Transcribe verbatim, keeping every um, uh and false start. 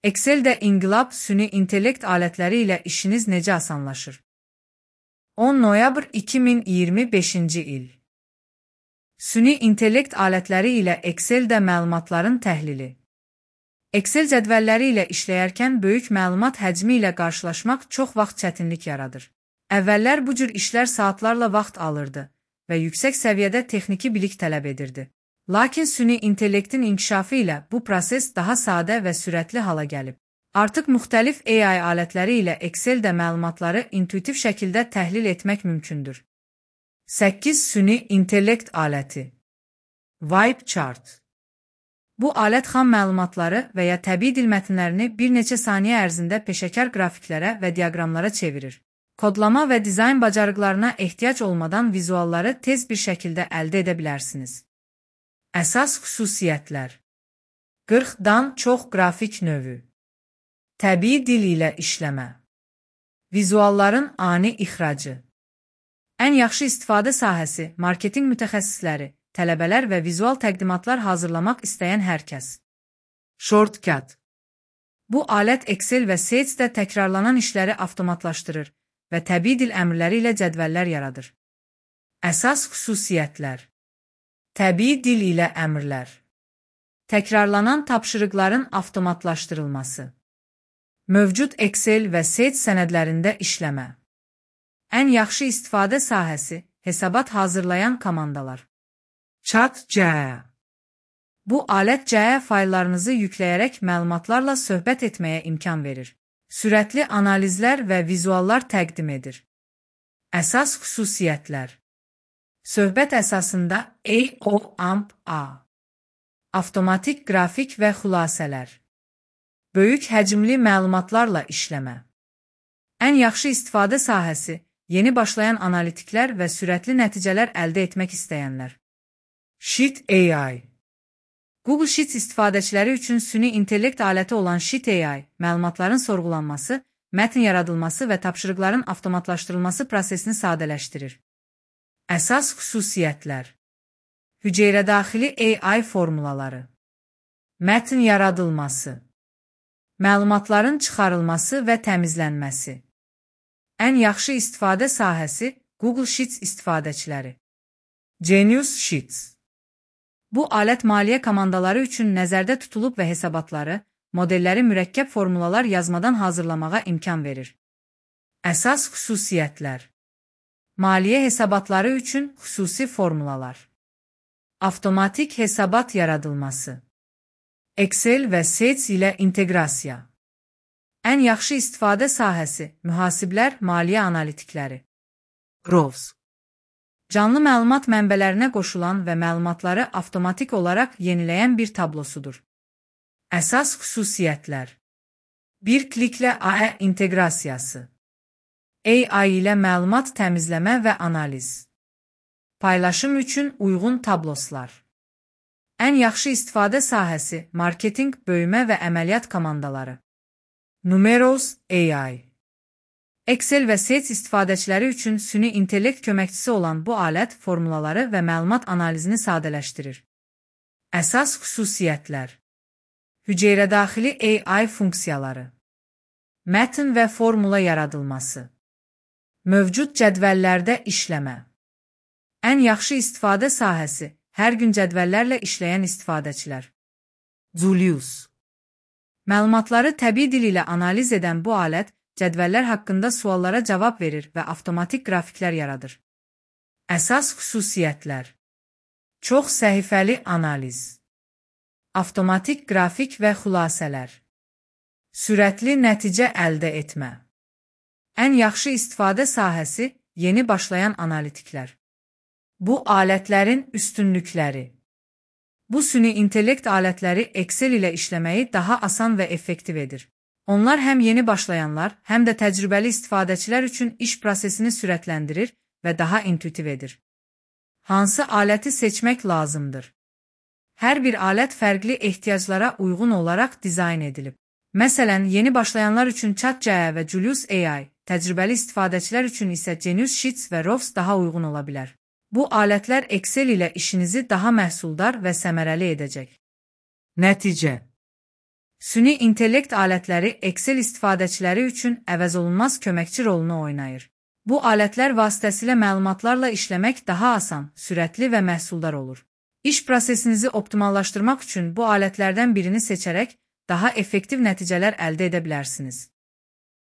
Excel-də inqilab süni intellekt alətləri ilə işiniz necə asanlaşır? on noyabr iki min iyirmi beşinci il. Süni intellekt alətləri ilə Excel-də məlumatların təhlili. Excel cədvəlləri ilə işləyərkən böyük məlumat həcmi ilə qarşılaşmaq çox vaxt çətinlik yaradır. Əvvəllər bu cür işlər saatlarla vaxt alırdı və yüksək səviyyədə texniki bilik tələb edirdi. Lakin süni intellektin inkişafı ilə bu proses daha sadə və sürətli hala gəlib. Artıq müxtəlif A I alətləri ilə Excel-də məlumatları intuitiv şəkildə təhlil etmək mümkündür. səkkiz Süni intellekt aləti. Vibe chart. Bu alət xam məlumatları və ya təbii dil mətnlərini bir neçə saniyə ərzində peşəkar qrafiklərə və diaqramlara çevirir. Kodlama və dizayn bacarıqlarına ehtiyac olmadan vizualları tez bir şəkildə əldə edə bilərsiniz. Əsas xüsusiyyətlər. qırxdan çox qrafik növü. Təbii dil ilə işləmə. Vizualların ani ixracı. Ən yaxşı istifadə sahəsi marketinq mütəxəssisləri, tələbələr və vizual təqdimatlar hazırlamaq istəyən hər kəs. Shortcut. Bu alət Excel və Sage-də təkrarlanan işləri avtomatlaşdırır və təbii dil əmrləri ilə cədvəllər yaradır. Əsas xüsusiyyətlər. Təbii dil ilə əmrlər. Təkrarlanan tapşırıqların avtomatlaşdırılması. Mövcud Excel və Sage sənədlərində işləmə. Ən yaxşı istifadə sahəsi hesabat hazırlayan komandalar. Chat G P T. Bu alət C P T fayllarınızı yükləyərək məlumatlarla söhbət etməyə imkan verir. Sürətli analizlər və vizuallar təqdim edir. Əsas xüsusiyyətlər. Söhbət əsasında A O A M P A. Avtomatik qrafik və xülasələr. Böyük həcmli məlumatlarla işləmə. Ən yaxşı istifadə sahəsi yeni başlayan analitiklər və sürətli nəticələr əldə etmək istəyənlər. Sheet A I. Google Sheets istifadəçiləri üçün süni intellekt aləti olan Sheet A I, məlumatların sorğulanması, mətn yaradılması və tapşırıqların avtomatlaşdırılması prosesini sadələşdirir. Əsas xüsusiyyətlər. Hüceyrədaxili A I formulaları. Mətn yaradılması. Məlumatların çıxarılması və təmizlənməsi. Ən yaxşı istifadə sahəsi Google Sheets istifadəçiləri. Genius Sheets. Bu alət maliyyə komandaları üçün nəzərdə tutulub və hesabatları, modelləri mürəkkəb formulalar yazmadan hazırlamağa imkan verir. Əsas xüsusiyyətlər. Maliyyə hesabatları üçün xüsusi formulalar. Avtomatik hesabat yaradılması. Excel və Sage ilə inteqrasiya. Ən yaxşı istifadə sahəsi mühasiblər, maliyyə analitikləri. Rows. Canlı məlumat mənbələrinə qoşulan və məlumatları avtomatik olaraq yeniləyən bir tablosudur. Əsas xüsusiyyətlər. Bir kliklə A I inteqrasiyası. A I ilə məlumat təmizləmə və analiz. Paylaşım üçün uyğun tabloslar. Ən yaxşı istifadə sahəsi marketinq, böyümə və əməliyyat komandaları. Numeros A I. Excel və Sage istifadəçiləri üçün süni intellekt köməkçisi olan bu alət formulaları və məlumat analizini sadələşdirir. Əsas xüsusiyyətlər. Hüceyrədaxili A I funksiyaları. Mətn və formula yaradılması. Mövcud cədvəllərdə işləmə. Ən yaxşı istifadə sahəsi hər gün cədvəllərlə işləyən istifadəçilər. Julius. Məlumatları təbii dil ilə analiz edən bu alət cədvəllər haqqında suallara cavab verir və avtomatik qrafiklər yaradır. Əsas xüsusiyyətlər. Çox səhifəli analiz. Avtomatik qrafik və xülasələr. Sürətli nəticə əldə etmə. Ən yaxşı istifadə sahəsi yeni başlayan analitiklər. Bu alətlərin üstünlükləri. Bu süni intellekt alətləri Excel ilə işləməyi daha asan və effektiv edir. Onlar həm yeni başlayanlar, həm də təcrübəli istifadəçilər üçün iş prosesini sürətləndirir və daha intuitiv edir. Hansı aləti seçmək lazımdır? Hər bir alət fərqli ehtiyaclara uyğun olaraq dizayn edilib. Məsələn, yeni başlayanlar üçün Chat G P T və Julius A I, təcrübəli istifadəçilər üçün isə Genius Sheets və Rows daha uyğun ola bilər. Bu alətlər Excel ilə işinizi daha məhsuldar və səmərəli edəcək. Nəticə. Süni intellekt alətləri Excel istifadəçiləri üçün əvəzolunmaz köməkçi rolunu oynayır. Bu alətlər vasitəsilə məlumatlarla işləmək daha asan, sürətli və məhsuldar olur. İş prosesinizi optimallaşdırmaq üçün bu alətlərdən birini seçərək daha effektiv nəticələr əldə edə bilərsiniz.